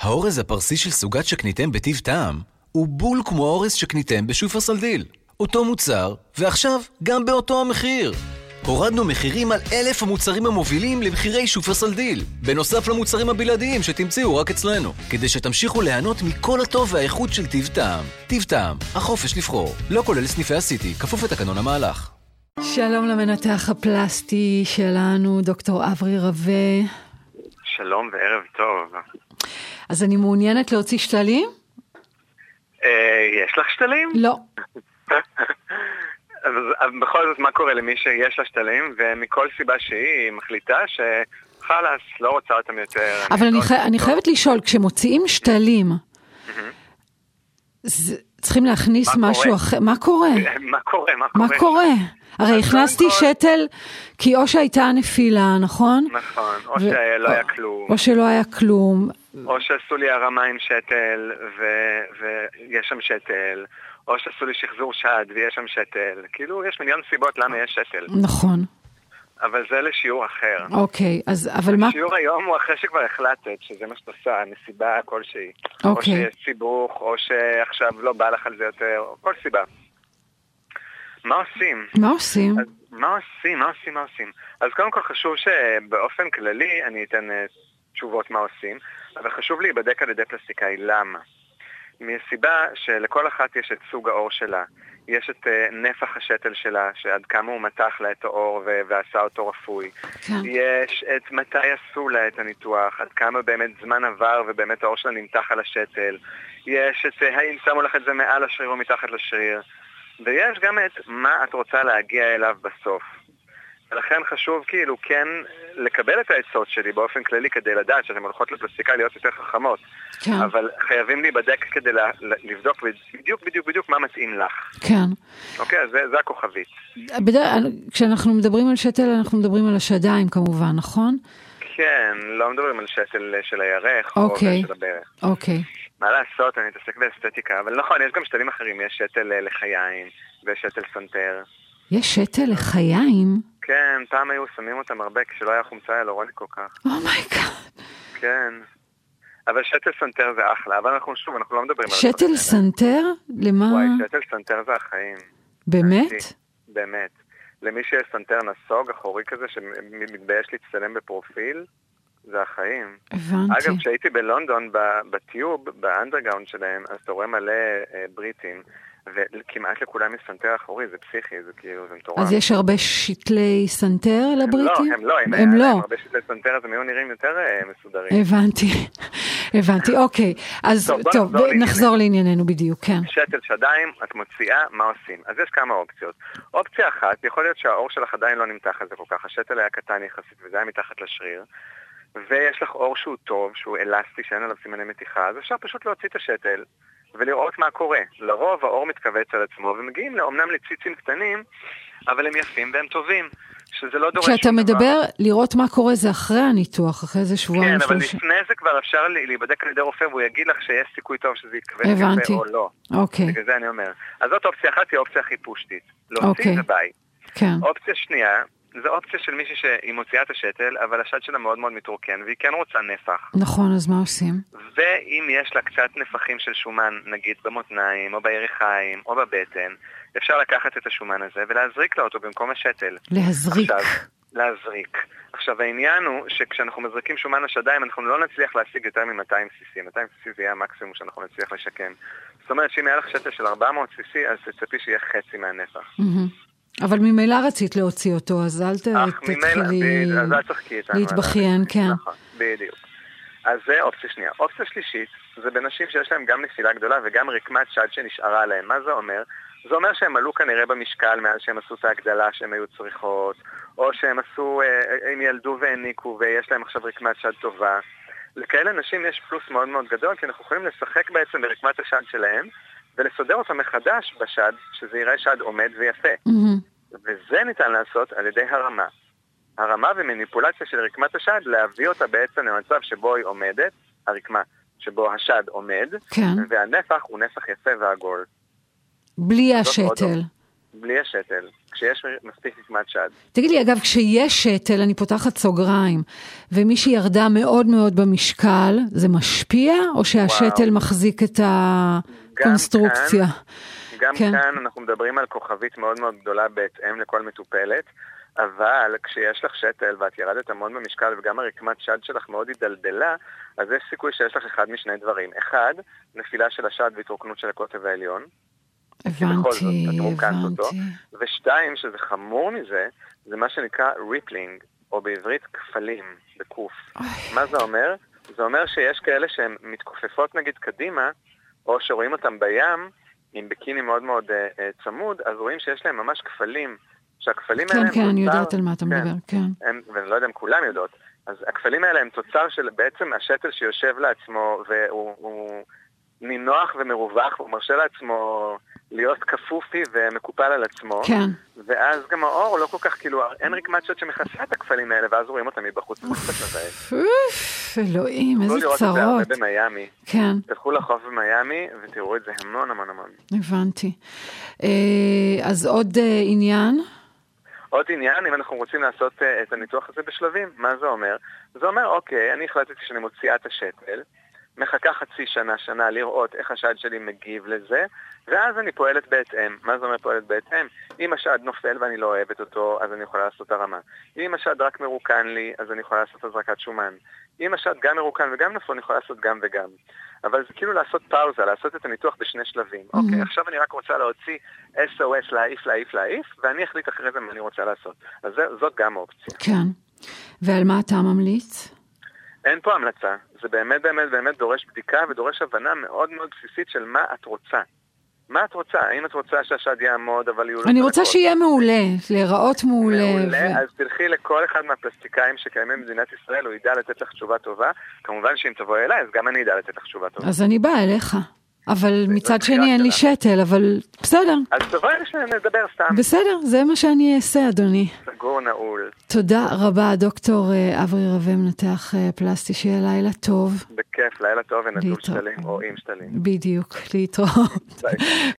האורז הפרסי של סוגת שקניתם בטיב טעם הוא בול כמו האורז שקניתם בשופרסל. אותו מוצר, ועכשיו גם באותו המחיר. הורדנו מחירים על 1,000 המוצרים המובילים למחירי שופרסל. בנוסף למוצרים הבלעדיים שתמצאו רק אצלנו, כדי שתמשיכו ליהנות מכל הטוב והאיכות של טיב טעם. טיב טעם, החופש לבחור. לא כולל סניפי הסיטי, כפוף לתקנון המהלך. שלום למנתח הפלסטי שלנו, דוקטור אברי רווה. שלום וערב טוב. אז אני מעוניינת להוציא שתלים? יש לך שתלים? לא. אז בכל זאת, מה קורה למי שיש לה שתלים, ומכל סיבה שהיא מחליטה שחלס, לא רוצה אותם יותר. אבל אני חייבת לשאול, כשמוציאים שתלים, צריכים להכניס משהו אחר. מה קורה? מה קורה? הרי הכנסתי שתל, כי או שהייתה נפילה, נכון? נכון, או שלא היה כלום. או שלא היה כלום. או שעשו לי הרמה עם שתל, ויש שם שתל. או שעשו לי שחזור שד, ויש שם שתל. כאילו, יש מיליון סיבות למה יש שתל. נכון. אבל זה לשיעור אחר. אוקיי, אבל מה... השיעור היום הוא אחרי שכבר החלטת, שזה מה שאת עושה, נסיבה כלשהי. אוקיי. או שיש סיבוך, או שעכשיו לא בא לך על זה יותר, או כל סיבה. מה עושים? מה עושים? אז קודם כל חשוב שבאופן כללי אני אתן תשובות מה עושים, אבל חשוב להיבדק על ידי פלסטיקאי. למה? מסיבה שלכל אחת יש את סוג האור שלה, יש את נפח השתל שלה, שעד כמה הוא מתח לה את האור ועשה אותו רפוי. כן. יש את מתי עשו לה את הניתוח, עד כמה באמת זמן עבר ובאמת האור שלה נמתח על השתל. יש את האם שמו לך את זה מעל השריר או מתחת לשריר. ויש גם את מה את רוצה להגיע אליו בסוף. ולכן חשוב כאילו כן לקבל את העצות שלי באופן כללי כדי לדעת שאתם הולכות לפלסטיקאי להיות יותר חכמות. כן. אבל חייבים להיבדק כדי לבדוק בדיוק מה מתאים לך. כן. אוקיי, אז זה הכוכבית. כשאנחנו מדברים על שתל, אנחנו מדברים על השדיים כמובן, נכון? כן, לא מדברים על שתל של הירך או של הברך. אוקיי. מה לעשות, אני אתעסק באסתטיקה, אבל נכון, יש גם שתלים אחרים, יש שתל לחיים ויש שתל סנטר. יש שתל לחיים? כן, פעם היו שמים אותם הרבה כשלא היה חומצה הילורוני כל כך. אומייגאד. כן. אבל שתל סנטר זה אחלה, אבל אנחנו לא מדברים על... שתל סנטר? למה? וואי, שתל סנטר זה החיים. באמת? באמת. למי שיש סנטר נסוג, אחורי כזה, שמתבייש להצטלם בפרופיל, זה החיים. הבנתי. אגב, כשהייתי בלונדון, בטיוב, באנדרגאונד שלהם, אז אתה רואה מלא בריטים, וכמעט לכולם יש סנטר אחורי, זה פסיכי, זה כאילו, זה מטורף. אז יש הרבה שתלי סנטר לבריטים? הם לא, אם היה להם הרבה שתלי סנטר, אז הם היו נראים יותר מסודרים. הבנתי, אוקיי. אז טוב, נחזור לענייננו בדיוק, כן. שתל שדיים, את מוציאה, מה עושים? אז יש כמה אופציות. אופציה אחת, יכול להיות שהאור שלך עדיין לא נמתח על זה כל כך, השתל היה קטן יחסית, וזה היה מתחת לשריר, ויש לך אור שהוא טוב, שהוא אלסטי, שאין עליו סימני מתיחה, אז אפשר פשוט להוציא את השתל, ולראות מה קורה. לרוב האור מתכווץ על עצמו, ומגיעים אומנם לציצים קטנים, אבל הם יפים והם טובים, שזה לא דורש... כשאתה מדבר, לראות מה קורה זה אחרי הניתוח, אחרי זה שבועיים. כן, אבל לפני זה כבר אפשר להיבדק על ידי רופא, והוא יגיד לך שיש סיכוי טוב שזה יתכווץ יפה או לא. אוקיי. בגלל זה אני אומר. אז זאת אופציה אחת, היא האופציה הכי פושטית. להוציא זה ביי. כן. אופציה שנייה, זו אופציה של מישהי שהיא מוציאה את השתל, אבל השד שלה מאוד מאוד מתרוקן, והיא כן רוצה נפח. נכון, אז מה עושים? ואם יש לה קצת נפחים של שומן, נגיד במותניים, או בירכיים, או בבטן, אפשר לקחת את השומן הזה ולהזריק לה אותו במקום השתל. להזריק. עכשיו, העניין הוא שכשאנחנו מזריקים שומן לשדיים, אנחנו לא נצליח להשיג יותר מ-200 cc. 200 cc זה יהיה המקסימום שאנחנו נצליח לשקם. זאת אומרת שאם היה לך שתל של 400 cc, אז תצפי שיהיה חצי מהנפח. אבל ממילא רצית להוציא אותו, אז אל תתחילי להתבכיין, כן. נכון, בדיוק. אז זה אופציה שנייה. אופציה שלישית, זה בנשים שיש להם גם נפילה גדולה וגם רקמת שד שנשארה להם. מה זה אומר? זה אומר שהם עלו כנראה במשקל מאז שהם עשו את ההגדלה שהם היו צריכות, או שהם עשו, הם ילדו והניקו ויש להם עכשיו רקמת שד טובה. לכאלה נשים יש פלוס מאוד מאוד גדול, כי אנחנו יכולים לשחק בעצם ברקמת השד שלהם, ולסדר אותם מחדש בשד, שזה יראה שד עומד ויפה. וזה ניתן לעשות על ידי הרמה. הרמה ומניפולציה של רקמת השד, להביא אותה בעצם למצב שבו היא עומדת, הרקמה, שבו השד עומד, כן. והנפח הוא נפח יפה ועגול. בלי השתל. בלי השתל, כשיש מספיק רקמת שד. תגיד לי, אגב, כשיש שתל, אני פותחת סוגריים, ומי שירדה מאוד מאוד במשקל, זה משפיע, או שהשתל מחזיק את הקונסטרוקציה? גם כאן אנחנו מדברים על כוכבית מאוד מאוד גדולה בהתאם לכל מטופלת, אבל כשיש לך שתל ואת ירדת המון במשקל וגם הרקמת שד שלך מאוד הידלדלה, אז יש סיכוי שיש לך אחד משני דברים. אחד, נפילה של השד והתרוקנות של הקוטב העליון. הבנתי. ושתיים, שזה חמור מזה, זה מה שנקרא ריפלינג, או בעברית כפלים, בקוף. מה זה אומר? זה אומר שיש כאלה שהן מתכופפות נגיד קדימה, או שרואים אותם בים, עם בקיני מאוד מאוד צמוד, אז רואים שיש להם ממש כפלים, שהכפלים האלה הם כן, אני יודעת על מה אתה מדבר, כן. ואני לא יודע אם כולם יודעות. אז הכפלים האלה הם תוצר של בעצם השתל שיושב לעצמו, והוא נינוח ומרווח, הוא מרשה לעצמו להיות כפופי ומקופל על עצמו. כן. ואז גם האור לא כל כך, כאילו, אין רקמת שד שמכסה את הכפלים האלה, ואז רואים אותם מבחוץ. אלוהים, איזה צרות. תוכלו לראות את זה הרבה במיימי. כן. תלכו לחוף במיימי ותראו את זה המון המון המון. הבנתי. אז עוד עניין? עוד עניין, אם אנחנו רוצים לעשות את הניתוח הזה בשלבים, מה זה אומר? זה אומר, אוקיי, אני החלטתי שאני מוציאה את השתל, מחכה חצי שנה לראות איך השד שלי מגיב לזה, ואז אני פועלת בהתאם. מה זה אומר פועלת בהתאם? אם השד נופל ואני לא אוהבת אותו, אז אני יכולה לעשות הרמה. אם השד רק מרוקן לי, אז אני יכולה לעשות הזרקת שומן. אם השד גם מרוקן וגם נפל, אני יכולה לעשות גם וגם. אבל זה כאילו לעשות פאוזה, לעשות את הניתוח בשני שלבים. אוקיי, עכשיו אני רק רוצה להוציא SOS, להעיף, ואני אחליט אחרי זה מה אני רוצה לעשות. אז זאת גם אופציה. כן. ועל מה אתה ממליץ? אין פה המלצה. זה באמת דורש בדיקה ודורש הבנה מאוד מאוד בסיסית של מה את רוצה. מה את רוצה? האם את רוצה שהשד יעמוד, אבל יהיו... אני רוצה שיהיה מעולה, להיראות מעולה. אז תלכי לכל אחד מהפלסטיקאים שקיימים במדינת ישראל, הוא ידע לתת לך תשובה טובה. כמובן שאם תבוא אליי, אז גם אני ידע לתת לך תשובה טובה. אז אני באה אליך. אבל מצד שני אין לי שתל, אבל בסדר. אז תבואי שנדבר סתם. בסדר, זה מה שאני אעשה, אדוני. סגור נעול. תודה רבה, דוקטור אברי רווה, מנתח פלסטי, שיהיה לילה טוב. בכיף, לילה טוב ונטול שתלים או עם שתלים. בדיוק, להתראות.